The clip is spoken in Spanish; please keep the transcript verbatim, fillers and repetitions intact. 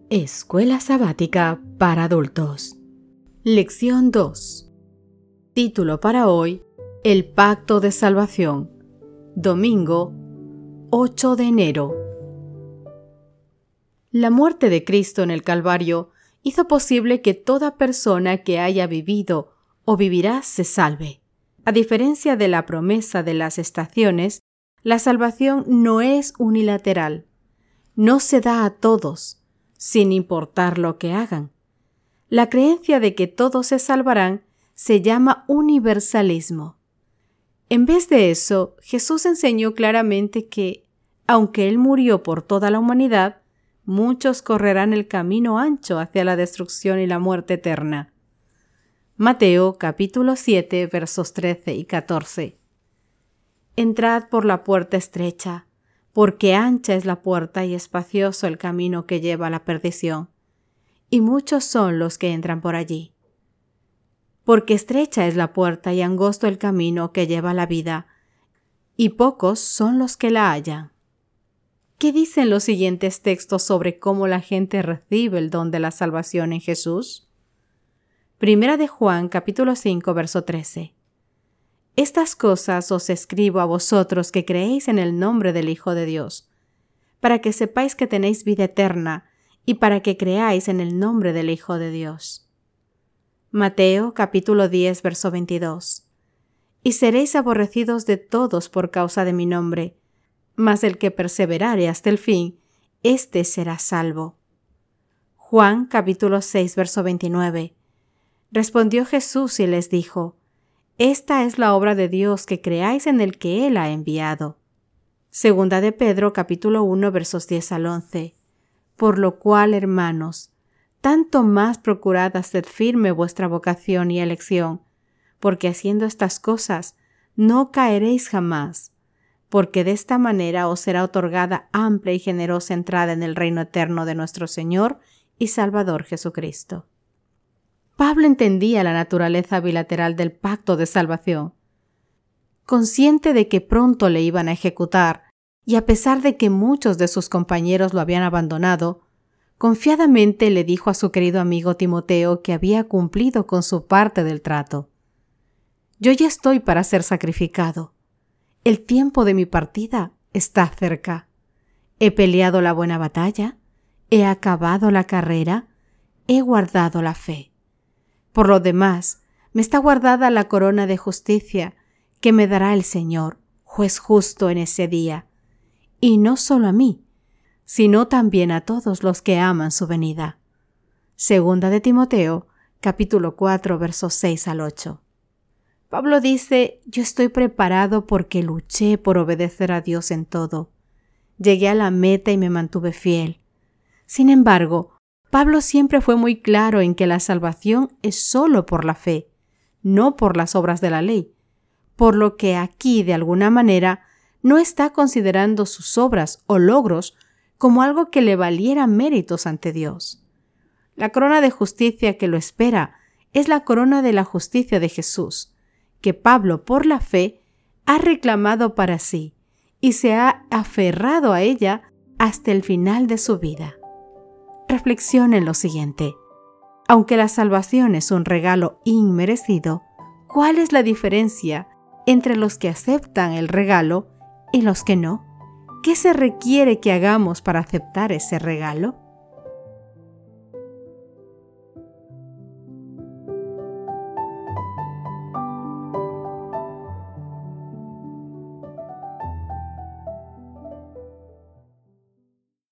Escuela Sabática para Adultos. Lección dos. Título para hoy: El Pacto de Salvación. Domingo, ocho de enero. La muerte de Cristo en el Calvario hizo posible que toda persona que haya vivido o vivirá se salve. A diferencia de la promesa de las estaciones, la salvación no es unilateral. No se da a todos, sin importar lo que hagan. La creencia de que todos se salvarán se llama universalismo. En vez de eso, Jesús enseñó claramente que, aunque Él murió por toda la humanidad, muchos correrán el camino ancho hacia la destrucción y la muerte eterna. Mateo capítulo siete versos trece y catorce. Entrad por la puerta estrecha, porque ancha es la puerta y espacioso el camino que lleva a la perdición, y muchos son los que entran por allí. Porque estrecha es la puerta y angosto el camino que lleva a la vida, y pocos son los que la hallan. ¿Qué dicen los siguientes textos sobre cómo la gente recibe el don de la salvación en Jesús? Primera de Juan capítulo cinco verso trece. Estas cosas os escribo a vosotros que creéis en el nombre del Hijo de Dios, para que sepáis que tenéis vida eterna y para que creáis en el nombre del Hijo de Dios. Mateo capítulo diez verso veintidós. Y seréis aborrecidos de todos por causa de mi nombre, mas el que perseverare hasta el fin, éste será salvo. Juan capítulo seis verso veintinueve. Respondió Jesús y les dijo: Esta es la obra de Dios, que creáis en el que Él ha enviado. Segunda de Pedro capítulo uno versos diez al once. Por lo cual, hermanos, tanto más procurad hacer firme vuestra vocación y elección, porque haciendo estas cosas no caeréis jamás, porque de esta manera os será otorgada amplia y generosa entrada en el reino eterno de nuestro Señor y Salvador Jesucristo. Pablo entendía la naturaleza bilateral del pacto de salvación. Consciente de que pronto le iban a ejecutar, y a pesar de que muchos de sus compañeros lo habían abandonado, confiadamente le dijo a su querido amigo Timoteo que había cumplido con su parte del trato. Yo ya estoy para ser sacrificado. El tiempo de mi partida está cerca. He peleado la buena batalla, he acabado la carrera, he guardado la fe. Por lo demás, me está guardada la corona de justicia que me dará el Señor, juez justo en ese día, y no solo a mí, sino también a todos los que aman su venida. Segunda de Timoteo, capítulo cuatro, versos seis al ocho. Pablo dice: Yo estoy preparado porque luché por obedecer a Dios en todo. Llegué a la meta y me mantuve fiel. Sin embargo, Pablo siempre fue muy claro en que la salvación es solo por la fe, no por las obras de la ley, por lo que aquí, de alguna manera, no está considerando sus obras o logros como algo que le valiera méritos ante Dios. La corona de justicia que lo espera es la corona de la justicia de Jesús, que Pablo, por la fe, ha reclamado para sí y se ha aferrado a ella hasta el final de su vida. Reflexiona en lo siguiente. Aunque la salvación es un regalo inmerecido, ¿cuál es la diferencia entre los que aceptan el regalo y los que no? ¿Qué se requiere que hagamos para aceptar ese regalo?